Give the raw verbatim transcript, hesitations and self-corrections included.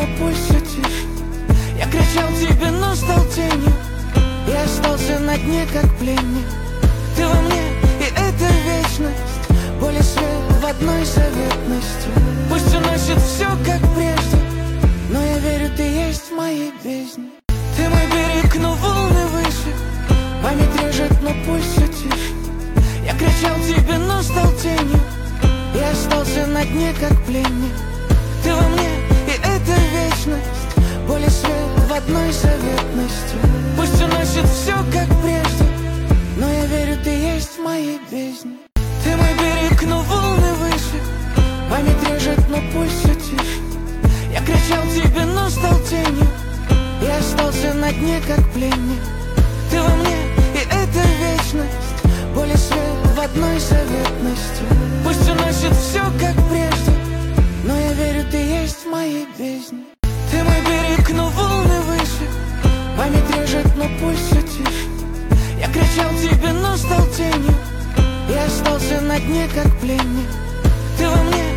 но пусть все тише. Я кричал тебе, но стал тенью. Я остался на дне, как пленник. Ты во мне, и это вечность. Боль и свет в одной заветности. Пусть уносит все, как прежде, но я верю, ты есть в моей бездне. Ты мой берег, но волны выше. Память режет, но пусть все тише. Я кричал тебе, но стал тенью. Я остался на дне, как пленник. Ты во мне, и это вечность. Боль и свет в одной заветности. Пусть уносит все, как прежде, но я верю, ты есть в моей бездне. Ты мой берег, но волны выше. Память режет, но пусть все тише. Я кричал тебе, но стал тенью. Я остался на дне, как пленник. Ты во мне, и это вечность. Боль и свет в одной заветности. Пусть уносит все, как прежде, но я верю, ты есть в моей бездне. Ты мой берег, но волны выше. Память режет, но пусть все тише. Я кричал тебе, но стал тенью. Я остался на дне, как пленник. Ты во мне,